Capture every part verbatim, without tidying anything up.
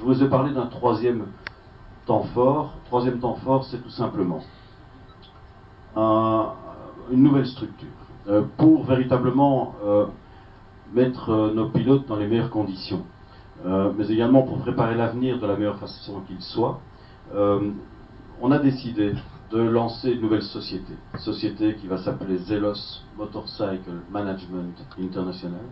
je vous ai parlé d'un troisième temps fort. Troisième temps fort, c'est tout simplement un, une nouvelle structure euh, pour véritablement euh, mettre euh, nos pilotes dans les meilleures conditions, euh, mais également pour préparer l'avenir de la meilleure façon qu'il soit. Euh, on a décidé de lancer une nouvelle société, une société qui va s'appeler Zelos Motorcycle Management International,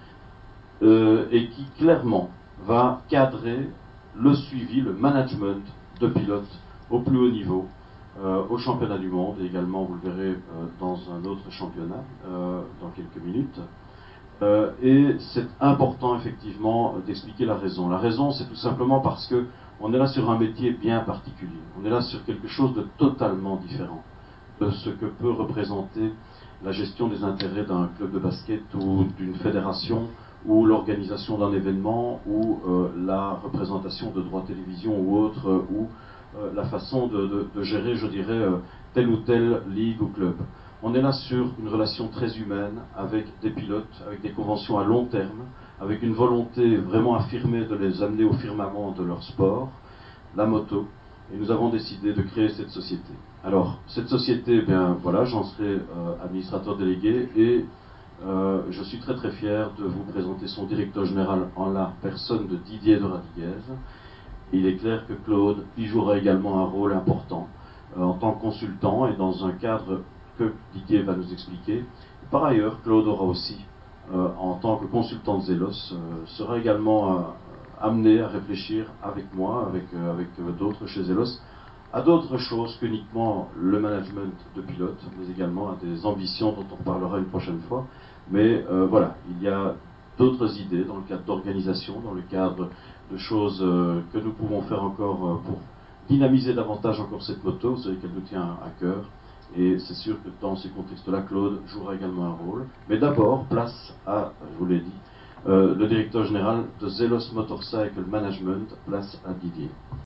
euh, et qui clairement va cadrer le suivi, le management de pilotes au plus haut niveau, euh, au championnat du monde, et également, vous le verrez, euh, dans un autre championnat, euh, dans quelques minutes. Euh, et c'est important, effectivement, d'expliquer la raison. La raison, c'est tout simplement parce que on est là sur un métier bien particulier. On est là sur quelque chose de totalement différent de ce que peut représenter la gestion des intérêts d'un club de basket ou d'une fédération, ou l'organisation d'un événement, ou euh, la représentation de droits télévision ou autre, euh, ou euh, la façon de, de, de gérer, je dirais, euh, telle ou telle ligue ou club. On est là sur une relation très humaine avec des pilotes, avec des conventions à long terme, avec une volonté vraiment affirmée de les amener au firmament de leur sport, la moto, et nous avons décidé de créer cette société. Alors, cette société, bien voilà, j'en serai euh, administrateur délégué, et euh, je suis très très fier de vous présenter son directeur général en la personne de Didier de Radiguez. Et il est clair que Claude y jouera également un rôle important euh, en tant que consultant et dans un cadre que Didier va nous expliquer. Par ailleurs, Claude aura aussi, euh, en tant que consultant de Zelos, euh, sera également euh, amené à réfléchir avec moi, avec, euh, avec euh, d'autres chez Zelos, à d'autres choses qu'uniquement le management de pilote, mais également à des ambitions dont on parlera une prochaine fois. Mais euh, voilà, il y a d'autres idées dans le cadre d'organisation, dans le cadre de choses euh, que nous pouvons faire encore euh, pour dynamiser davantage encore cette moto. Vous savez qu'elle nous tient à cœur. Et c'est sûr que dans ces contextes-là, Claude jouera également un rôle. Mais d'abord, place à, je vous l'ai dit, euh, le directeur général de Zelos Motorcycle Management, place à Didier.